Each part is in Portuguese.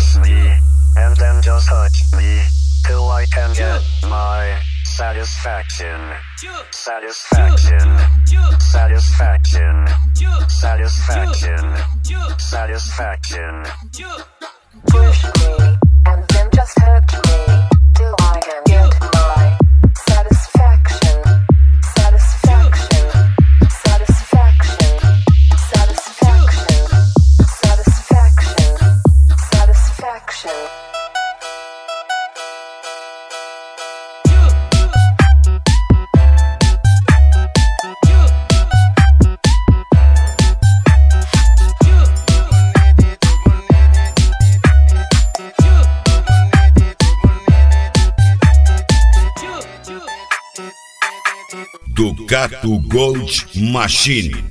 kiss me, and then just touch me, till I can get my satisfaction. Satisfaction. Satisfaction. Satisfaction. Satisfaction. Push me, and then just hurt me, till I can get my satisfaction. Satisfaction. Satisfaction. Satisfaction. Satisfaction. Satisfaction. Ducato Gold Machine.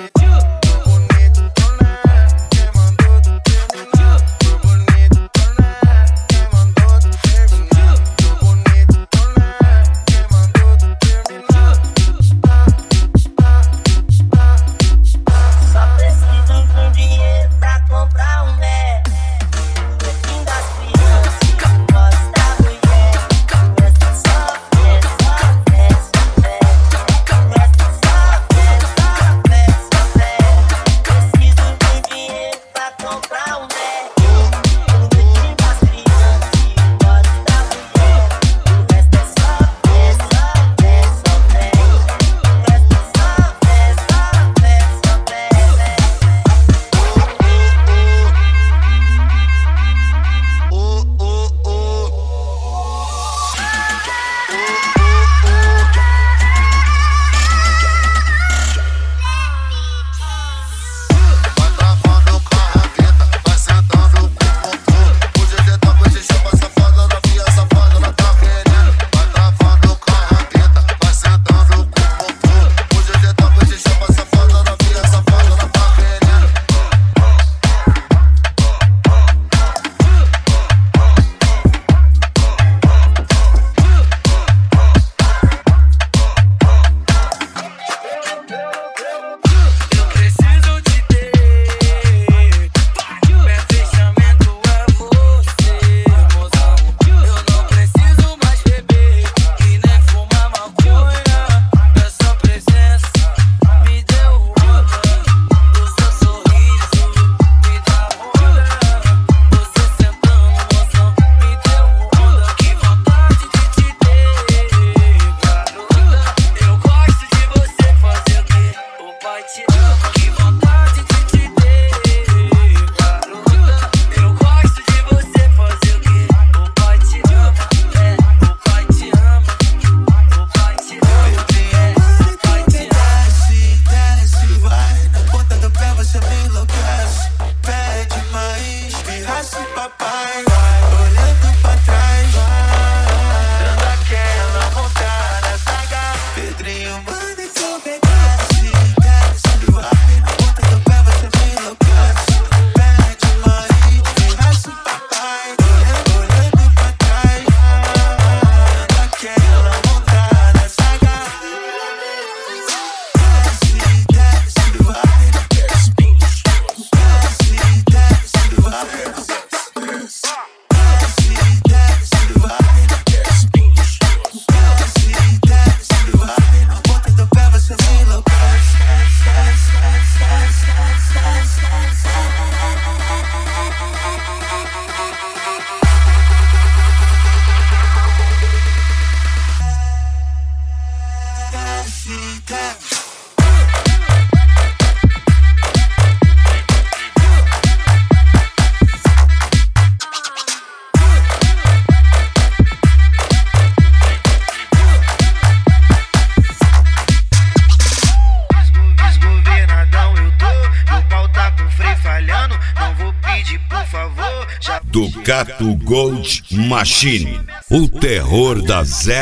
Ducato Gold Machine, o terror da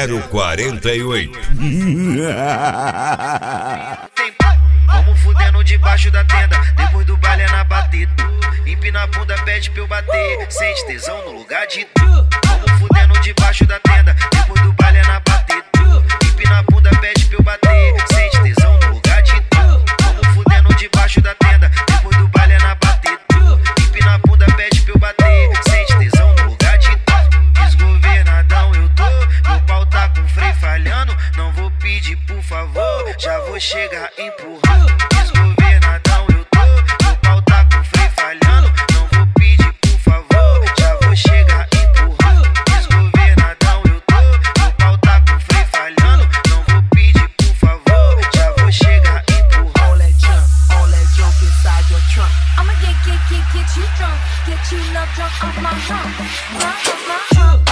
048. Vamos fudendo debaixo da tenda, depois do baile é na batida. Empina a bunda, pede pra eu bater, sente tesão no lugar de tu. Vamos fudendo debaixo da tenda, depois do baile é na batida. Empina a bunda, pede pra eu bater, sente tesão no lugar de tu. Vamos fudendo debaixo da tenda, depois do baile é na batida. Empina a bunda, pede pra eu bater, sente drunk off my hump.